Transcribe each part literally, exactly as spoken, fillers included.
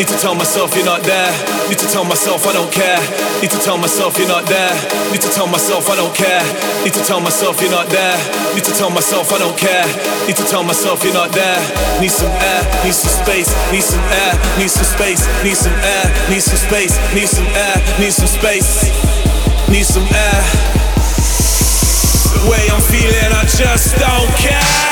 Need to tell myself you're not there. Need to tell myself I don't care. Need to tell myself you're not there. Need to tell myself I don't care. Need to tell myself you're not there. Need to tell myself I don't care. Need to tell myself you're not there. Need some air, need some space, need some air, need some space, need some air, need some space, need some air, need some space, need some air. The way I'm feeling, I just don't care.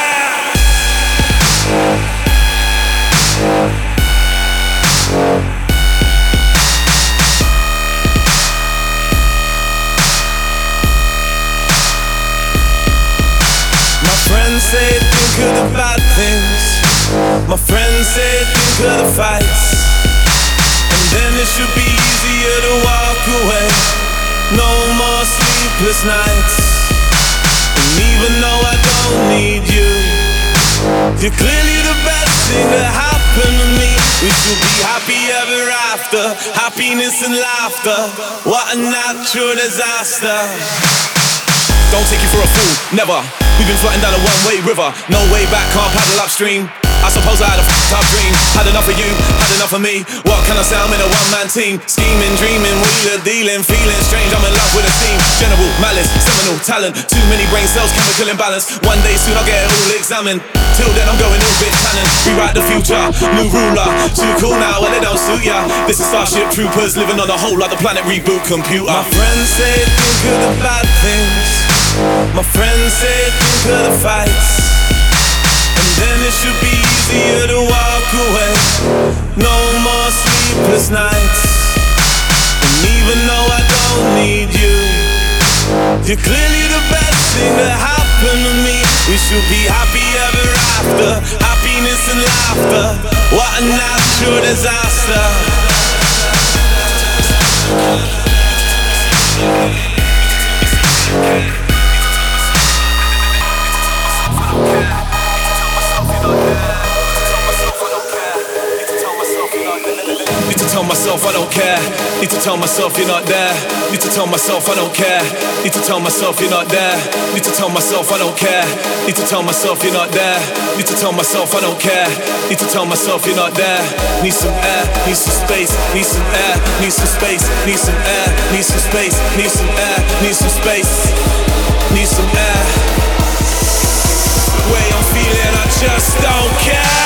My friends say think of the bad things. My friends say think of the fights. And then it should be easier to walk away. No more sleepless nights. And even though I don't need you, you're clearly the best thing that happened to me. We should be happy ever after. Happiness and laughter. What a natural disaster. Don't take you for a fool, never. We've been floating down a one-way river. No way back, can't paddle upstream. I suppose I had a f***ed up dream. Had enough of you, had enough of me. What can I say, I'm in a one-man team. Scheming, dreaming, wheeler, dealing, feeling strange. I'm in love with a team. General malice, seminal talent. Too many brain cells, chemical imbalance. One day soon I'll get it all examined. Till then I'm going all bit cannon. Rewrite the future, new ruler. Too cool now, well it don't suit ya. This is Starship Troopers living on a whole other planet reboot computer. My friends say think of the bad things. My friends say think of the fights. And then it should be easier to walk away. No more sleepless nights. And even though I don't need you, you're clearly the best thing that happened to me. We should be happy ever after. Happiness and laughter. What a natural disaster. Need to tell myself I don't care. Need to tell myself you're not there. Need to tell myself I don't care. Need to tell myself you're not there. Need to tell myself I don't care. Need to tell myself you're not there. Need to tell myself I don't care. Need to tell myself you're not there. Need some air, need some space, need some air, need some space, need some air, need some space, need some air, need some space, need some air. The way I'm feeling, I just don't care.